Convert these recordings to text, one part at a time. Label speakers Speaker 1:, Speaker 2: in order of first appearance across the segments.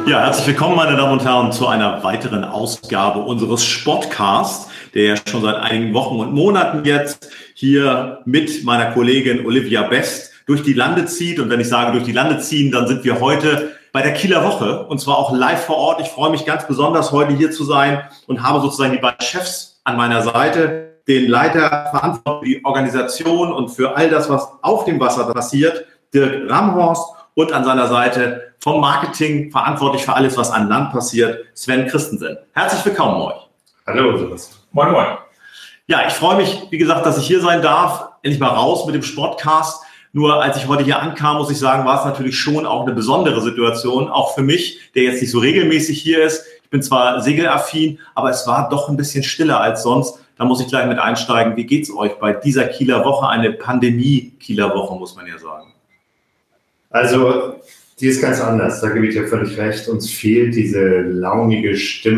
Speaker 1: Ja, herzlich willkommen, meine Damen und Herren, zu einer weiteren Ausgabe unseres Sportcasts, der ja schon seit einigen Wochen und Monaten jetzt hier mit meiner Kollegin Olivia Best durch die Lande zieht. Und wenn ich sage durch die Lande ziehen, dann sind wir heute bei der Kieler Woche und zwar auch live vor Ort. Ich freue mich ganz besonders, heute hier zu sein und habe sozusagen die beiden Chefs an meiner Seite, den Leiter verantwortlich für die Organisation und für all das, was auf dem Wasser passiert, Dirk Ramhorst, und an seiner Seite vom Marketing verantwortlich für alles, was an Land passiert, Sven Christensen. Herzlich willkommen euch.
Speaker 2: Hallo, Sebastian.
Speaker 3: Moin, moin.
Speaker 1: Ja, ich freue mich, wie gesagt, dass ich hier sein darf. Endlich mal raus mit dem Sportcast. Nur als ich heute hier ankam, muss ich sagen, war es natürlich schon auch eine besondere Situation, auch für mich, der jetzt nicht so regelmäßig hier ist. Ich bin zwar segelaffin, aber es war doch ein bisschen stiller als sonst. Da muss ich gleich mit einsteigen. Wie geht's euch bei dieser Kieler Woche? Eine Pandemie-Kieler Woche, muss man ja sagen.
Speaker 2: Also, die ist ganz anders, da gebe ich dir völlig recht. Uns fehlt diese launige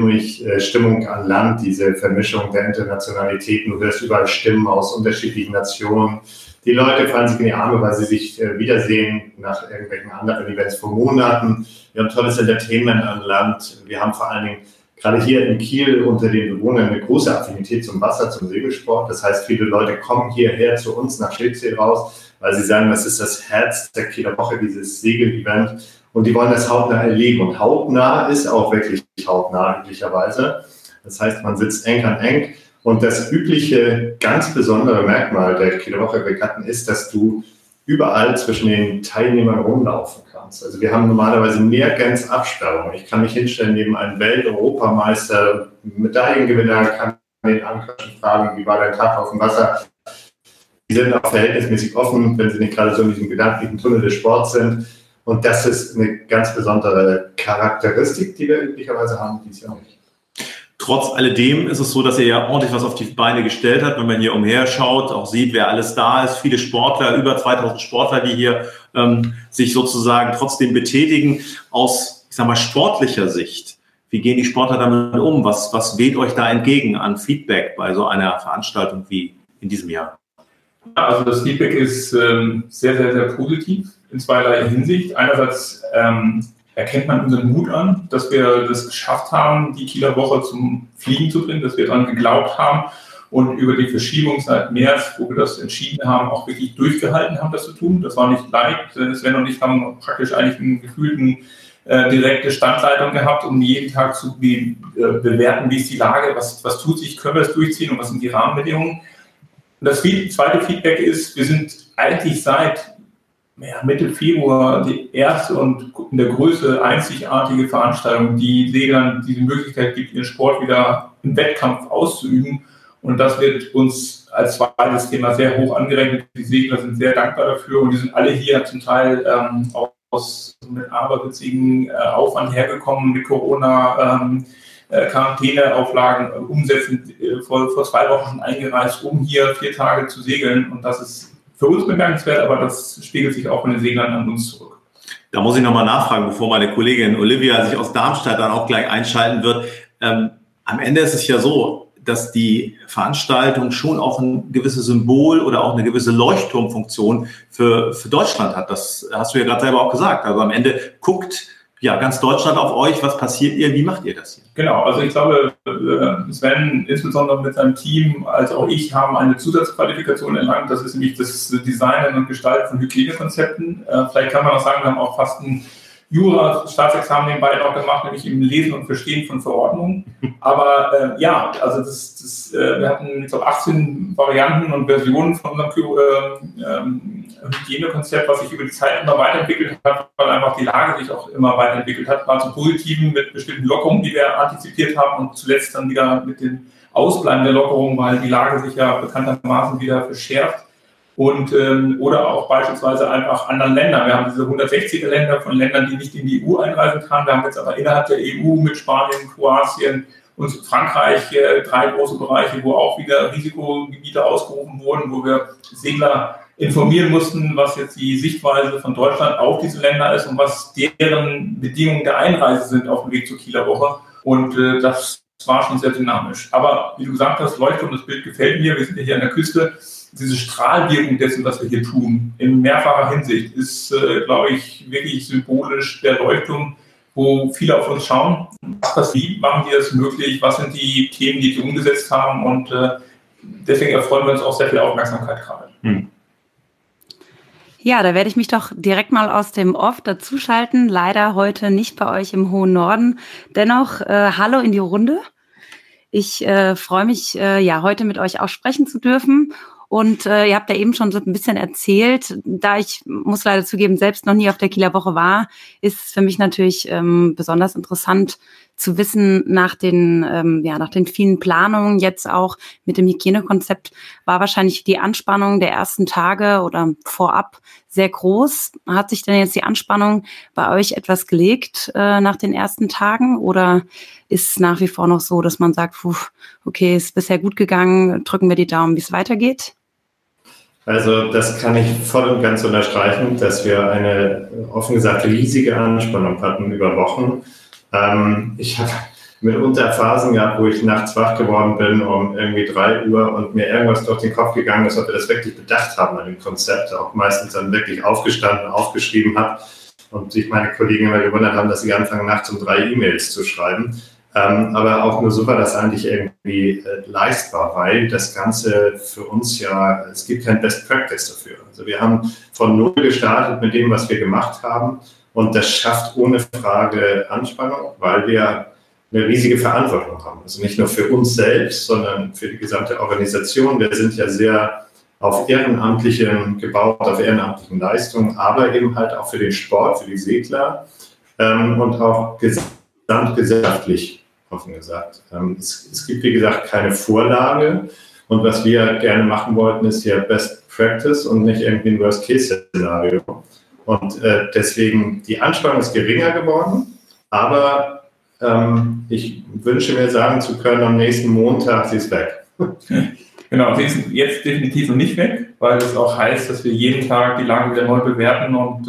Speaker 2: Stimmung an Land, diese Vermischung der Internationalitäten. Du hörst überall Stimmen aus unterschiedlichen Nationen. Die Leute fallen sich in die Arme, weil sie sich wiedersehen nach irgendwelchen anderen Events vor Monaten. Wir haben tolles Entertainment an Land. Wir haben vor allen Dingen gerade hier in Kiel unter den Bewohnern eine große Affinität zum Wasser, zum Segelsport. Das heißt, viele Leute kommen hierher zu uns nach Schilksee raus, weil sie sagen, das ist das Herz der Kieler Woche, dieses Segel-Event. Und die wollen das hautnah erleben. Und hautnah ist auch wirklich hautnah, üblicherweise. Das heißt, man sitzt eng an eng. Und das übliche, ganz besondere Merkmal der Kieler Woche Regatten ist, dass du überall zwischen den Teilnehmern rumlaufen kannst. Also wir haben normalerweise nirgends Absperrung. Ich kann mich hinstellen neben einem Welt-Europameister, Medaillengewinner, kann den Anquatschen fragen, wie war dein Tag auf dem Wasser? Die sind auch verhältnismäßig offen, wenn sie nicht gerade so in diesem gedanklichen Tunnel des Sports sind. Und das ist eine ganz besondere Charakteristik, die wir üblicherweise haben, die es ja nicht.
Speaker 1: Trotz alledem ist es so, dass ihr ja ordentlich was auf die Beine gestellt habt. Wenn man hier umherschaut, auch sieht, wer alles da ist. Viele Sportler, über 2000 Sportler, die hier sich sozusagen trotzdem betätigen. Aus, ich sag mal, sportlicher Sicht, wie gehen die Sportler damit um? Was weht euch da entgegen an Feedback bei so einer Veranstaltung wie in diesem Jahr?
Speaker 3: Also das Feedback ist sehr, sehr, sehr positiv in zweierlei Hinsicht. Einerseits erkennt man unseren Mut an, dass wir das geschafft haben, die Kieler Woche zum Fliegen zu bringen, dass wir daran geglaubt haben und über die Verschiebung seit März, wo wir das entschieden haben, auch wirklich durchgehalten haben, das zu tun. Das war nicht leicht. Sven und ich haben praktisch eigentlich einen gefühlten direkte Standleitung gehabt, um jeden Tag zu bewerten, wie ist die Lage, was tut sich, können wir es durchziehen und was sind die Rahmenbedingungen. Und das zweite Feedback ist, wir sind eigentlich seit Mitte Februar die erste und in der Größe einzigartige Veranstaltung, die Seglern diese Möglichkeit gibt, ihren Sport wieder im Wettkampf auszuüben. Und das wird uns als zweites Thema sehr hoch angerechnet. Die Segler sind sehr dankbar dafür und die sind alle hier zum Teil mit aberwitzigen Aufwand hergekommen, mit Corona, Quarantäneauflagen umsetzen, vor 2 Wochen schon eingereist, um hier 4 Tage zu segeln. Und das ist für uns bemerkenswert, aber das spiegelt sich auch von den Seglern an uns zurück.
Speaker 1: Da muss ich nochmal nachfragen, bevor meine Kollegin Olivia sich aus Darmstadt dann auch gleich einschalten wird. Am Ende ist es ja so, dass die Veranstaltung schon auch ein gewisses Symbol oder auch eine gewisse Leuchtturmfunktion für Deutschland hat. Das hast du ja gerade selber auch gesagt. Also am Ende guckt ja ganz Deutschland auf euch. Was passiert ihr? Wie macht ihr das hier?
Speaker 3: Genau, also ich glaube, Sven, insbesondere mit seinem Team, als auch ich, haben eine Zusatzqualifikation erlangt. Das ist nämlich das Designen und Gestalten von Hygienekonzepten. Vielleicht kann man auch sagen, wir haben auch fast ein Jura-Staatsexamen nebenbei noch gemacht, nämlich im Lesen und Verstehen von Verordnungen. Aber also wir hatten, ich glaube, 18 Varianten und Versionen von unserem Hygienekonzept, was sich über die Zeit immer weiterentwickelt hat, weil einfach die Lage sich auch immer weiterentwickelt hat, war zum Positiven mit bestimmten Lockerungen, die wir antizipiert haben und zuletzt dann wieder mit dem Ausbleiben der Lockerungen, weil die Lage sich ja bekanntermaßen wieder verschärft. Und oder auch beispielsweise einfach anderen Ländern. Wir haben diese 160er Länder von Ländern, die nicht in die EU einreisen kann. Wir haben jetzt aber innerhalb der EU mit Spanien, Kroatien und Frankreich 3 große Bereiche, wo auch wieder Risikogebiete ausgerufen wurden, wo wir Segler informieren mussten, was jetzt die Sichtweise von Deutschland auf diese Länder ist und was deren Bedingungen der Einreise sind auf dem Weg zur Kieler Woche. Und das war schon sehr dynamisch. Aber wie du gesagt hast, Leuchtturm, das Bild gefällt mir. Wir sind ja hier an der Küste. Diese Strahlwirkung dessen, was wir hier tun, in mehrfacher Hinsicht, ist, glaube ich, wirklich symbolisch der Leuchtturm, wo viele auf uns schauen. Wie machen die das möglich? Was sind die Themen, die umgesetzt haben? Und deswegen erfreuen wir uns auch sehr viel Aufmerksamkeit gerade.
Speaker 4: Ja, da werde ich mich doch direkt mal aus dem Off dazuschalten. Leider heute nicht bei euch im hohen Norden. Dennoch, hallo in die Runde. Ich freue mich, heute mit euch auch sprechen zu dürfen. Und ihr habt ja eben schon so ein bisschen erzählt, da ich, muss leider zugeben, selbst noch nie auf der Kieler Woche war, ist es für mich natürlich besonders interessant zu wissen, nach den vielen Planungen jetzt auch mit dem Hygienekonzept, war wahrscheinlich die Anspannung der ersten Tage oder vorab sehr groß. Hat sich denn jetzt die Anspannung bei euch etwas gelegt nach den ersten Tagen oder ist es nach wie vor noch so, dass man sagt, okay, ist bisher gut gegangen, drücken wir die Daumen, wie es weitergeht?
Speaker 2: Also das kann ich voll und ganz unterstreichen, dass wir eine, offen gesagt, riesige Anspannung hatten über Wochen. Ich habe mitunter Phasen gehabt, wo ich nachts wach geworden bin um irgendwie 3 Uhr und mir irgendwas durch den Kopf gegangen ist, ob wir das wirklich bedacht haben an dem Konzept, auch meistens dann wirklich aufgestanden, aufgeschrieben habe und sich meine Kollegen immer gewundert haben, dass sie anfangen, nachts um 3 E-Mails zu schreiben. Aber auch nur so war das eigentlich irgendwie leistbar, weil das Ganze für uns ja, es gibt kein Best Practice dafür. Also wir haben von Null gestartet mit dem, was wir gemacht haben und das schafft ohne Frage Anspannung, weil wir eine riesige Verantwortung haben. Also nicht nur für uns selbst, sondern für die gesamte Organisation. Wir sind ja sehr auf Ehrenamtlichen gebaut, auf ehrenamtlichen Leistungen, aber eben halt auch für den Sport, für die Segler und auch gesamtgesellschaftlich, offen gesagt. Es gibt, wie gesagt, keine Vorlage und was wir gerne machen wollten, ist ja Best Practice und nicht irgendwie ein Worst-Case-Szenario. Und deswegen, die Anspannung ist geringer geworden, aber ich wünsche mir sagen zu können, am nächsten Montag, sie ist weg.
Speaker 3: Genau, sie ist jetzt definitiv noch nicht weg, weil es auch heißt, dass wir jeden Tag die Lage wieder neu bewerten und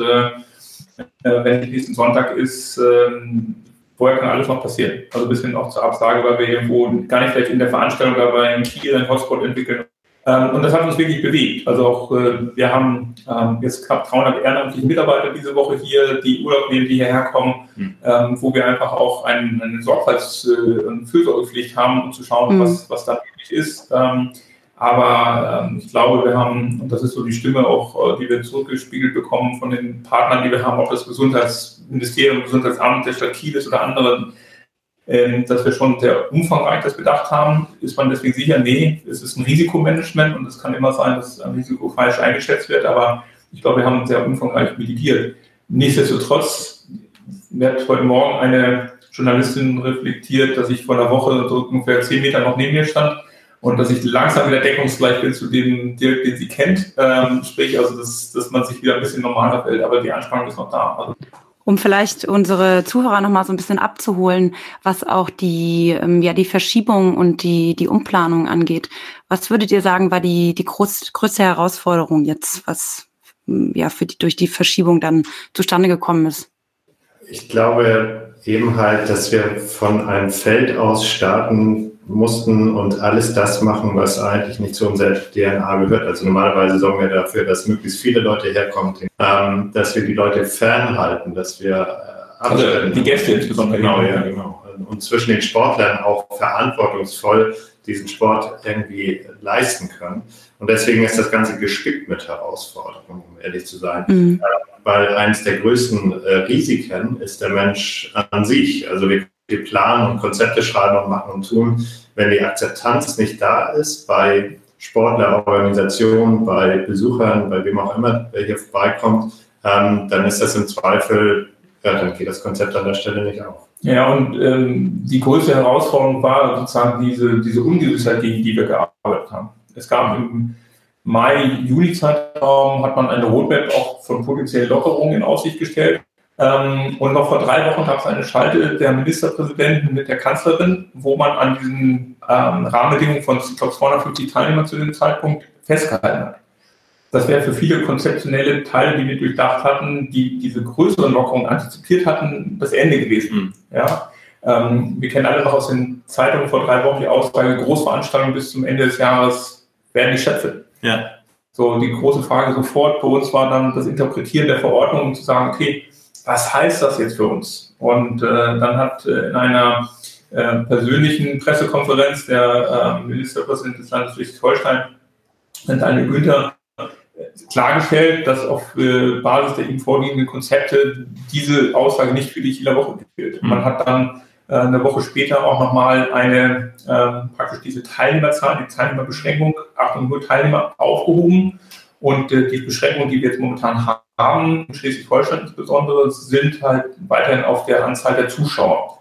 Speaker 3: wenn nächsten Sonntag ist, vorher kann alles noch passieren. Also bis hin auch zur Absage, weil wir irgendwo gar nicht vielleicht in der Veranstaltung, aber in Kiel einen Hotspot entwickeln. Und das hat uns wirklich bewegt. Also auch wir haben jetzt knapp 300 ehrenamtliche Mitarbeiter diese Woche hier, die Urlaub nehmen, die hierher kommen, wo wir einfach auch eine Sorgfalts- und Fürsorgepflicht haben, um zu schauen, was da wirklich ist. Aber ich glaube, wir haben, und das ist so die Stimme auch, die wir zurückgespiegelt bekommen von den Partnern, die wir haben, ob das Gesundheitsministerium, Gesundheitsamt der Stadt Kiel ist oder anderen, dass wir schon sehr umfangreich das bedacht haben. Ist man deswegen sicher? Nee, es ist ein Risikomanagement und es kann immer sein, dass ein Risiko falsch eingeschätzt wird, aber ich glaube, wir haben sehr umfangreich mitigiert. Nichtsdestotrotz wird heute Morgen eine Journalistin reflektiert, dass ich vor einer Woche so ungefähr 10 Meter noch neben mir stand und dass ich langsam wieder deckungsgleich bin zu dem Dirk, den sie kennt. Sprich, also dass man sich wieder ein bisschen normaler fällt, aber die Anspannung ist noch da. Also,
Speaker 4: um vielleicht unsere Zuhörer noch mal so ein bisschen abzuholen, was auch die Verschiebung und die Umplanung angeht. Was würdet ihr sagen, war die größte Herausforderung jetzt, was durch die Verschiebung dann zustande gekommen ist?
Speaker 2: Ich glaube eben halt, dass wir von einem Feld aus starten mussten und alles das machen, was eigentlich nicht zu unserer DNA gehört. Also normalerweise sorgen wir dafür, dass möglichst viele Leute herkommen, dass wir die Leute fernhalten, dass wir
Speaker 3: also die Gäste insbesondere.
Speaker 2: Genau. Und zwischen den Sportlern auch verantwortungsvoll diesen Sport irgendwie leisten können. Und deswegen ist das Ganze gespickt mit Herausforderungen, um ehrlich zu sein. Weil eines der größten Risiken ist der Mensch an sich. Also wir planen und Konzepte schreiben und machen und tun. Wenn die Akzeptanz nicht da ist bei Sportlerorganisationen, bei Besuchern, bei wem auch immer, wer hier vorbeikommt, dann ist das im Zweifel, dann geht das Konzept an der Stelle nicht auf.
Speaker 3: Ja, und die größte Herausforderung war sozusagen diese Ungewissheit, gegen die wir gearbeitet haben. Es gab im Mai, Juli-Zeitraum hat man eine Roadmap auch von potenziellen Lockerungen in Aussicht gestellt. Und noch vor 3 Wochen gab es eine Schalte der Ministerpräsidenten mit der Kanzlerin, wo man an diesen Rahmenbedingungen von, ich glaube, 250 Teilnehmern zu dem Zeitpunkt festgehalten hat. Das wäre für viele konzeptionelle Teile, die wir durchdacht hatten, die diese größeren Lockerungen antizipiert hatten, das Ende gewesen. Ja? Wir kennen alle noch aus den Zeitungen vor 3 Wochen die Aussage, Großveranstaltungen bis zum Ende des Jahres werden nicht stattfinden. Ja. So, die große Frage sofort bei uns war dann das Interpretieren der Verordnung, um zu sagen, okay, was heißt das jetzt für uns? Und dann hat in einer persönlichen Pressekonferenz der Ministerpräsident des Landes Schleswig-Holstein, Daniel Günther, klargestellt, dass auf Basis der ihm vorliegenden Konzepte diese Aussage nicht für die Kieler Woche gilt. Man hat dann eine Woche später auch nochmal praktisch diese Teilnehmerzahl, die Teilnehmerbeschränkung, Achtung, nur Teilnehmer, aufgehoben. Und die Beschränkungen, die wir jetzt momentan haben, in Schleswig-Holstein insbesondere, sind halt weiterhin auf der Anzahl der Zuschauer.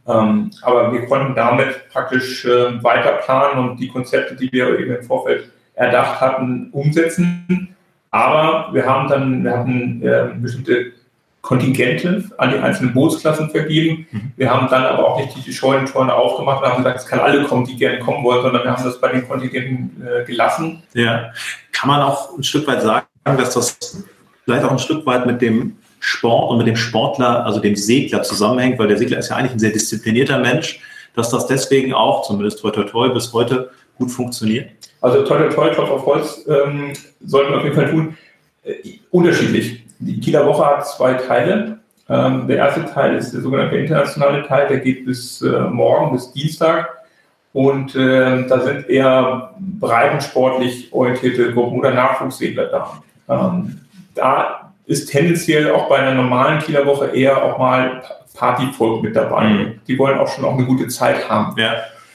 Speaker 3: Aber wir konnten damit praktisch weiter planen und die Konzepte, die wir eben im Vorfeld erdacht hatten, umsetzen. Aber wir hatten bestimmte Kontingente an die einzelnen Bootsklassen vergeben. Wir haben dann aber auch nicht die Scheunentorne aufgemacht und haben gesagt, es kann alle kommen, die gerne kommen wollen, sondern wir haben das bei den Kontingenten gelassen.
Speaker 1: Ja, kann man auch ein Stück weit sagen, dass das vielleicht auch ein Stück weit mit dem Sport und mit dem Sportler, also dem Segler zusammenhängt, weil der Segler ist ja eigentlich ein sehr disziplinierter Mensch, dass das deswegen auch, zumindest toi toi toi, bis heute gut funktioniert?
Speaker 3: Also toi toi toi, Klopf auf Holz, sollten wir auf jeden Fall tun. Unterschiedlich. Die Kieler Woche hat 2 Teile. Der erste Teil ist der sogenannte internationale Teil, der geht bis morgen, bis Dienstag. Und da sind eher breitensportlich orientierte Gruppen oder Nachwuchssegler da. Da ist tendenziell auch bei einer normalen Kieler Woche eher auch mal Partyvolk mit dabei. Die wollen auch schon eine gute Zeit haben. Ja.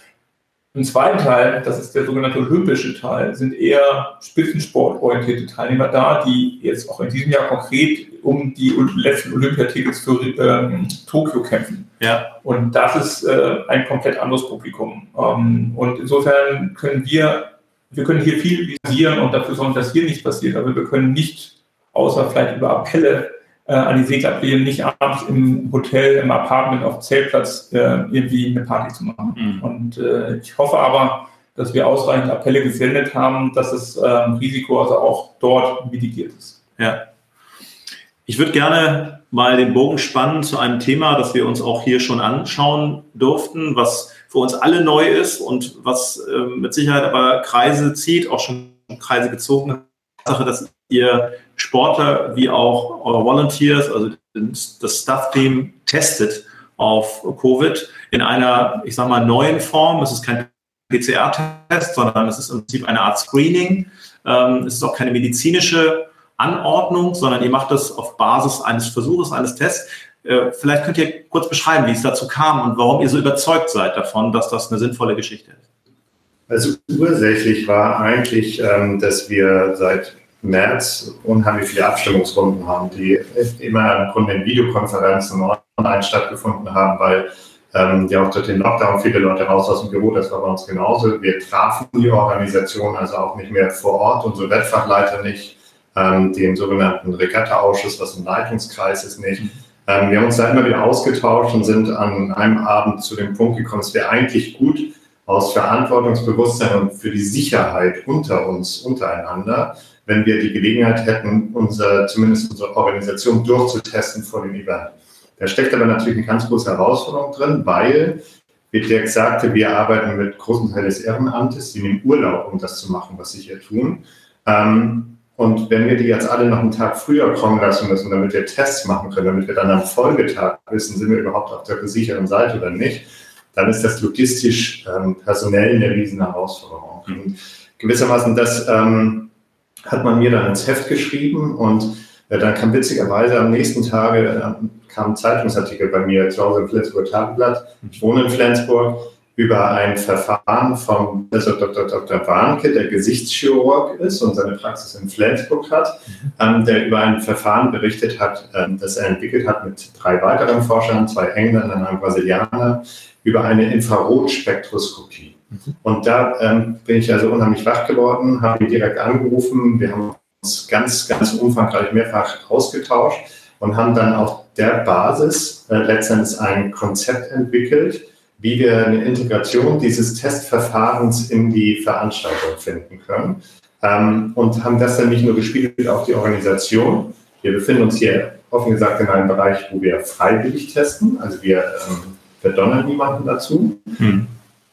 Speaker 3: Im zweiten Teil, das ist der sogenannte olympische Teil, sind eher spitzensportorientierte Teilnehmer da, die jetzt auch in diesem Jahr konkret um die letzten Olympiatickets für Tokio kämpfen. Ja. Und das ist ein komplett anderes Publikum. Und insofern können wir können hier viel visieren und dafür sorgen, dass hier nichts passiert, aber wir können nicht, außer vielleicht über Appelle an die Segler appellieren, nicht abends im Hotel, im Apartment, auf dem Zeltplatz irgendwie eine Party zu machen. Und ich hoffe aber, dass wir ausreichend Appelle gesendet haben, dass das Risiko also auch dort mitigiert ist.
Speaker 1: Ja. Ich würde gerne mal den Bogen spannen zu einem Thema, das wir uns auch hier schon anschauen durften, was für uns alle neu ist und was mit Sicherheit aber Kreise zieht, auch schon Kreise gezogen hat. Sache, dass ihr Sportler wie auch eure Volunteers, also das Staff-Team, testet auf Covid in einer, ich sag mal, neuen Form. Es ist kein PCR-Test, sondern es ist im Prinzip eine Art Screening. Es ist auch keine medizinische Anordnung, sondern ihr macht das auf Basis eines Versuches, eines Tests. Vielleicht könnt ihr kurz beschreiben, wie es dazu kam und warum ihr so überzeugt seid davon, dass das eine sinnvolle Geschichte ist.
Speaker 2: Also ursächlich war eigentlich, dass wir seit März unheimlich viele Abstimmungsrunden haben, die immer im Grunde in Videokonferenzen online stattgefunden haben, weil ja auch durch den Lockdown viele Leute raus aus dem Büro, das war bei uns genauso. Wir trafen die Organisation also auch nicht mehr vor Ort, unsere Wettfachleiter nicht, den sogenannten Regatta-Ausschuss, was ein Leitungskreis ist, nicht. Wir haben uns da immer wieder ausgetauscht und sind an einem Abend zu dem Punkt gekommen, es wäre eigentlich gut, aus Verantwortungsbewusstsein und für die Sicherheit unter uns, untereinander, wenn wir die Gelegenheit hätten, zumindest unsere Organisation durchzutesten vor dem Event. Da steckt aber natürlich eine ganz große Herausforderung drin, weil, wie Dirk sagte, wir arbeiten mit großem Teil des Ehrenamtes, die nehmen Urlaub, um das zu machen, was sie hier tun. Und wenn wir die jetzt alle noch einen Tag früher kommen lassen müssen, damit wir Tests machen können, damit wir dann am Folgetag wissen, sind wir überhaupt auf der sicheren Seite oder nicht, dann ist das logistisch personell eine riesen Herausforderung. Und gewissermaßen das hat man mir dann ins Heft geschrieben und dann kam witzigerweise am nächsten Tage kam ein Zeitungsartikel bei mir zu Hause im Flensburger Tageblatt. Ich wohne in Flensburg, über ein Verfahren von Dr. Warnke, der Gesichtschirurg ist und seine Praxis in Flensburg hat, der über ein Verfahren berichtet hat, das er entwickelt hat mit 3 weiteren Forschern, 2 Engländern und einem Brasilianer, über eine Infrarotspektroskopie. Und da bin ich also unheimlich wach geworden, habe ihn direkt angerufen. Wir haben uns ganz, ganz umfangreich mehrfach ausgetauscht und haben dann auf der Basis letztendlich ein Konzept entwickelt, wie wir eine Integration dieses Testverfahrens in die Veranstaltung finden können. Und haben das dann nicht nur gespiegelt auf die Organisation. Wir befinden uns hier, offen gesagt, in einem Bereich, wo wir freiwillig testen. Also wir verdonnern niemanden dazu.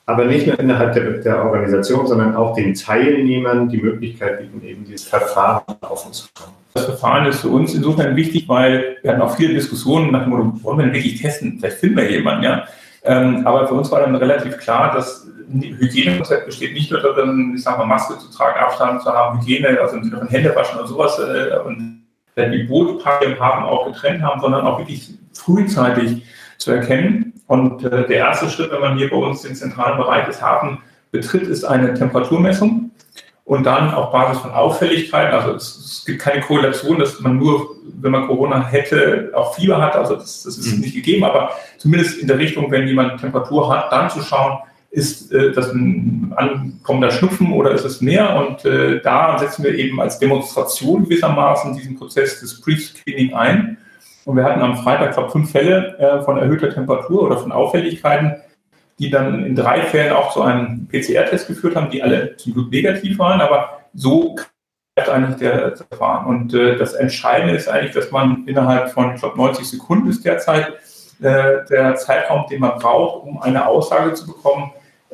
Speaker 2: aber nicht nur innerhalb der Organisation, sondern auch den Teilnehmern die Möglichkeit bieten, eben dieses Verfahren offen zu haben.
Speaker 3: Das Verfahren ist für uns insofern wichtig, weil wir hatten auch viele Diskussionen nach dem Motto, wollen wir denn wirklich testen? Vielleicht finden wir jemanden, ja. Aber für uns war dann relativ klar, dass Hygienekonzept besteht nicht nur darin, ich sag mal, Maske zu tragen, Abstand zu haben, Hygiene, also im Sinne von Hände waschen und sowas, und die Bootpackung haben auch getrennt haben, sondern auch wirklich frühzeitig zu erkennen. Und der erste Schritt, wenn man hier bei uns den zentralen Bereich des Hafen betritt, ist eine Temperaturmessung. Und dann auf Basis von Auffälligkeiten, also es gibt keine Korrelation, dass man nur, wenn man Corona hätte, auch Fieber hat, also das ist nicht gegeben, aber zumindest in der Richtung, wenn jemand Temperatur hat, dann zu schauen, ist das ein ankommender Schnupfen oder ist es mehr? Und da setzen wir eben als Demonstration gewissermaßen diesen Prozess des Pre-Screening ein. Und wir hatten am Freitag, glaube ich, 5 Fälle von erhöhter Temperatur oder von Auffälligkeiten, die dann in 3 Fällen auch zu einem PCR-Test geführt haben, die alle zum Glück negativ waren, aber so greift eigentlich der Verfahren. Und das Entscheidende ist eigentlich, dass man innerhalb von, ich glaube, 90 Sekunden ist derzeit der Zeitraum, den man braucht, um eine Aussage zu bekommen.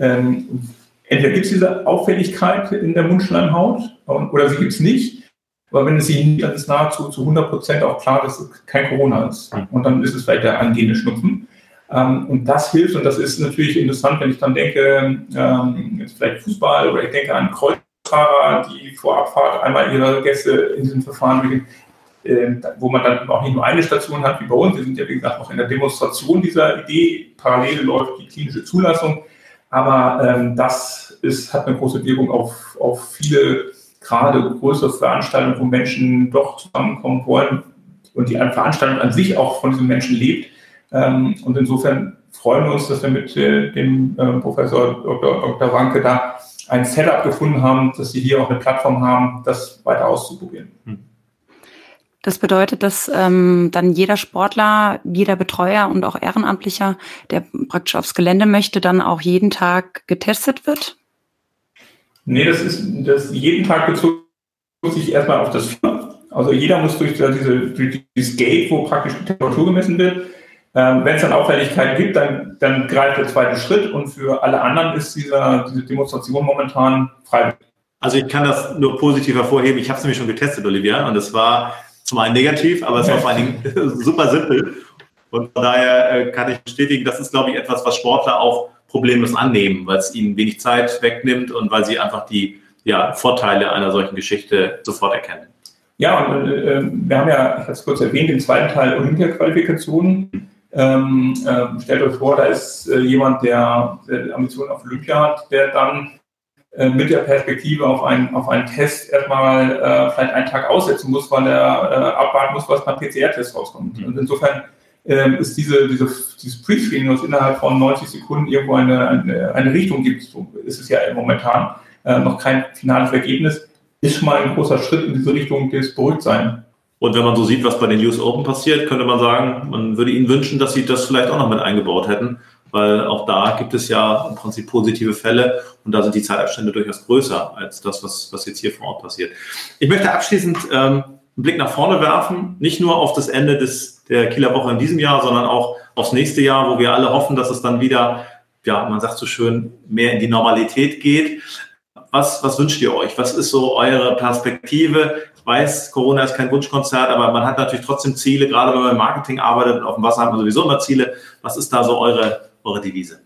Speaker 3: Entweder gibt es diese Auffälligkeit in der Mundschleimhaut oder sie gibt es nicht. Aber wenn es sie nicht, dann ist nahezu zu 100% auch klar, dass es kein Corona ist. Und dann ist es vielleicht der angehende Schnupfen. Und das hilft, und das ist natürlich interessant, wenn ich dann denke, jetzt vielleicht Fußball oder ich denke an Kreuzfahrer, die vor Abfahrt einmal ihre Gäste in diesem Verfahren bringen, wo man dann auch nicht nur eine Station hat wie bei uns. Wir sind ja, wie gesagt, noch in der Demonstration dieser Idee. Parallel läuft die klinische Zulassung. Aber das hat eine große Wirkung auf viele, gerade größere Veranstaltungen, wo Menschen doch zusammenkommen wollen und die Veranstaltung an sich auch von diesen Menschen lebt. Und insofern freuen wir uns, dass wir mit dem Professor Dr. Wanke da ein Setup gefunden haben, dass sie hier auch eine Plattform haben, das weiter auszuprobieren.
Speaker 4: Das bedeutet, dass dann jeder Sportler, jeder Betreuer und auch Ehrenamtlicher, der praktisch aufs Gelände möchte, dann auch jeden Tag getestet wird?
Speaker 3: Nee, das jeden Tag bezog sich erstmal auf das Fieber. Also jeder muss durch dieses Gate, wo praktisch die Temperatur gemessen wird. Wenn es dann Auffälligkeiten gibt, dann greift der zweite Schritt und für alle anderen ist diese Demonstration momentan frei.
Speaker 1: Also ich kann das nur positiv hervorheben. Ich habe es nämlich schon getestet, Olivia, und es war zum einen negativ, aber es war vor allen Dingen super simpel. Und von daher kann ich bestätigen, das ist, glaube ich, etwas, was Sportler auch problemlos annehmen, weil es ihnen wenig Zeit wegnimmt und weil sie einfach die Vorteile einer solchen Geschichte sofort erkennen.
Speaker 3: Ja, und wir haben ja, ich hatte es kurz erwähnt, im zweiten Teil Olympia-Qualifikationen. Stellt euch vor, da ist jemand, der Ambitionen auf Olympia hat, der dann mit der Perspektive auf einen Test erstmal vielleicht einen Tag aussetzen muss, weil er abwarten muss, was beim PCR-Test rauskommt. Und insofern ist dieses Pre-Screening, was innerhalb von 90 Sekunden irgendwo eine Richtung gibt, so ist es ja momentan noch kein finales Ergebnis, ist schon mal ein großer Schritt in diese Richtung des Beruhigtsein.
Speaker 1: Und wenn man so sieht, was bei den US Open passiert, könnte man sagen, man würde ihnen wünschen, dass sie das vielleicht auch noch mit eingebaut hätten, weil auch da gibt es ja im Prinzip positive Fälle und da sind die Zeitabstände durchaus größer als das, was jetzt hier vor Ort passiert. Ich möchte abschließend einen Blick nach vorne werfen, nicht nur auf das Ende der Kieler Woche in diesem Jahr, sondern auch aufs nächste Jahr, wo wir alle hoffen, dass es dann wieder, man sagt so schön, mehr in die Normalität geht. Was wünscht ihr euch? Was ist so eure Perspektive? Ich weiß, Corona ist kein Wunschkonzert, aber man hat natürlich trotzdem Ziele, gerade wenn man im Marketing arbeitet und auf dem Wasser haben wir sowieso immer Ziele. Was ist da so eure Devise?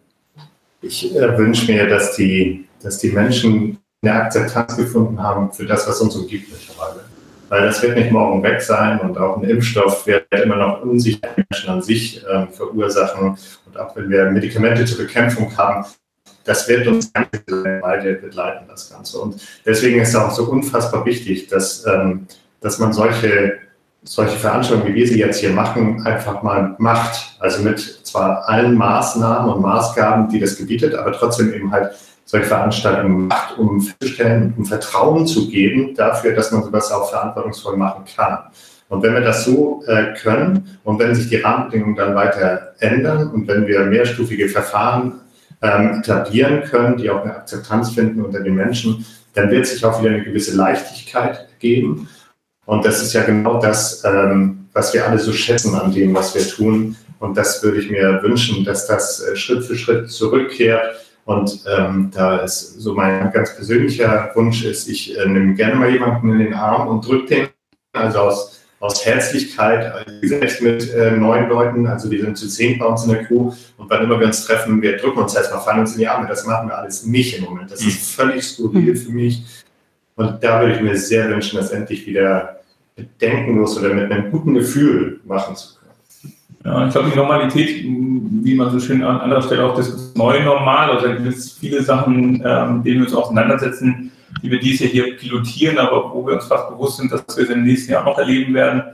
Speaker 2: Ich wünsche mir, dass die Menschen eine Akzeptanz gefunden haben für das, was uns umgibt mittlerweile. Weil das wird nicht morgen weg sein und auch ein Impfstoff wird immer noch Unsicherheit Menschen an sich verursachen. Und auch wenn wir Medikamente zur Bekämpfung haben, das wird uns beide begleiten, das Ganze. Und deswegen ist es auch so unfassbar wichtig, dass man solche Veranstaltungen, wie wir sie jetzt hier machen, einfach mal macht. Also mit zwar allen Maßnahmen und Maßgaben, die das gebietet, aber trotzdem eben halt solche Veranstaltungen macht, um festzustellen, um Vertrauen zu geben dafür, dass man sowas auch verantwortungsvoll machen kann. Und wenn wir das so können und wenn sich die Rahmenbedingungen dann weiter ändern und wenn wir mehrstufige Verfahren etablieren können, die auch eine Akzeptanz finden unter den Menschen, dann wird sich auch wieder eine gewisse Leichtigkeit geben. Und das ist ja genau das, was wir alle so schätzen an dem, was wir tun. Und das würde ich mir wünschen, dass das Schritt für Schritt zurückkehrt. Und da ist so mein ganz persönlicher Wunsch ist, ich nehme gerne mal jemanden in den Arm und drücke den, also aus Herzlichkeit, selbst mit 9 Leuten, also wir sind zu 10 bei uns in der Crew und wann immer wir uns treffen, wir drücken uns erstmal, fallen uns in die Arme, das machen wir alles nicht im Moment, das ist völlig skurril für mich und da würde ich mir sehr wünschen, das endlich wieder bedenkenlos oder mit einem guten Gefühl machen zu können.
Speaker 3: Ja, ich glaube, die Normalität, wie man so schön an anderer Stelle auch das neue Normal, also da gibt es viele Sachen, mit denen wir uns auseinandersetzen, die wir dieses Jahr hier pilotieren, aber wo wir uns fast bewusst sind, dass wir es im nächsten Jahr noch erleben werden.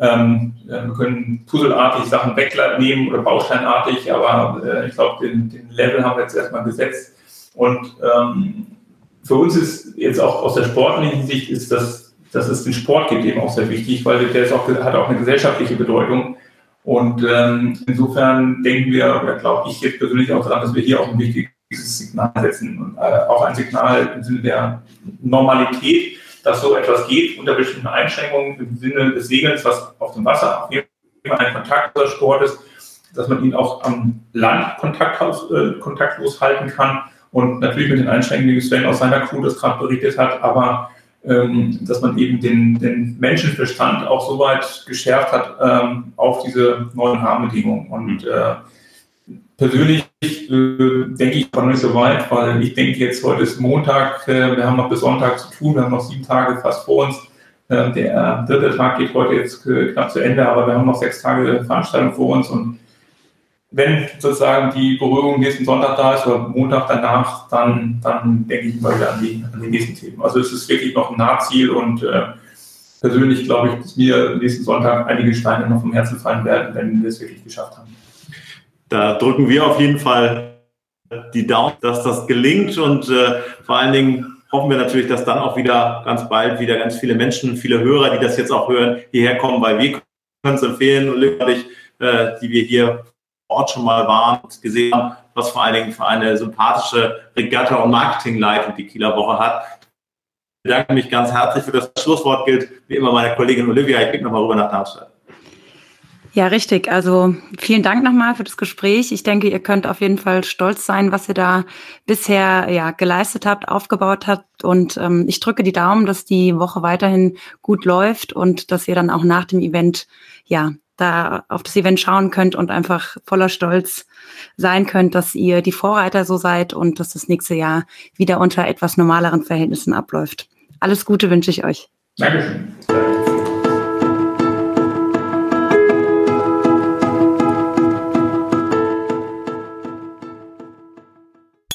Speaker 3: Wir können puzzelartig Sachen wegnehmen oder bausteinartig, aber ich glaube, den Level haben wir jetzt erstmal gesetzt. Und für uns ist jetzt auch aus der sportlichen Sicht, ist dass es den Sport gibt, eben auch sehr wichtig, weil der ist hat auch eine gesellschaftliche Bedeutung. Und insofern denken wir, oder glaube ich jetzt persönlich auch daran, dass wir hier auch ein wichtiges Signal setzen und auch ein Signal im Sinne der Normalität, dass so etwas geht unter bestimmten Einschränkungen im Sinne des Segelns, was auf dem Wasser auf jeden Fall ein kontaktloser Sport ist, dass man ihn auch am Land kontaktlos halten kann und natürlich mit den Einschränkungen, die Sven aus seiner Crew das gerade berichtet hat, aber dass man eben den Menschenverstand auch so weit geschärft hat auf diese neuen Rahmenbedingungen. Und persönlich denke ich noch nicht so weit, weil ich denke jetzt, heute ist Montag, wir haben noch bis Sonntag zu tun, wir haben noch 7 Tage fast vor uns. Der 3. Tag geht heute jetzt knapp zu Ende, aber wir haben noch 6 Tage Veranstaltung vor uns und wenn sozusagen die Beruhigung nächsten Sonntag da ist oder Montag danach, dann denke ich mal wieder an die nächsten Themen. Also es ist wirklich noch ein Nahziel und persönlich glaube ich, dass mir nächsten Sonntag einige Steine noch vom Herzen fallen werden, wenn wir es wirklich geschafft haben.
Speaker 1: Da drücken wir auf jeden Fall die Daumen, dass das gelingt und vor allen Dingen hoffen wir natürlich, dass dann auch wieder ganz bald wieder ganz viele Menschen, viele Hörer, die das jetzt auch hören, hierher kommen, weil wir können es empfehlen, Olivia und ich, die wir hier Ort schon mal waren und gesehen haben, was vor allen Dingen für eine sympathische Regatta- und Marketingleitung die Kieler Woche hat. Ich bedanke mich ganz herzlich für das Schlusswort, gilt wie immer meiner Kollegin Olivia. Ich blicke nochmal rüber nach Darmstadt.
Speaker 4: Ja, richtig. Also vielen Dank nochmal für das Gespräch. Ich denke, ihr könnt auf jeden Fall stolz sein, was ihr da bisher geleistet habt, aufgebaut habt. Und ich drücke die Daumen, dass die Woche weiterhin gut läuft und dass ihr dann auch nach dem Event da auf das Event schauen könnt und einfach voller Stolz sein könnt, dass ihr die Vorreiter so seid und dass das nächste Jahr wieder unter etwas normaleren Verhältnissen abläuft. Alles Gute wünsche ich euch.
Speaker 3: Dankeschön.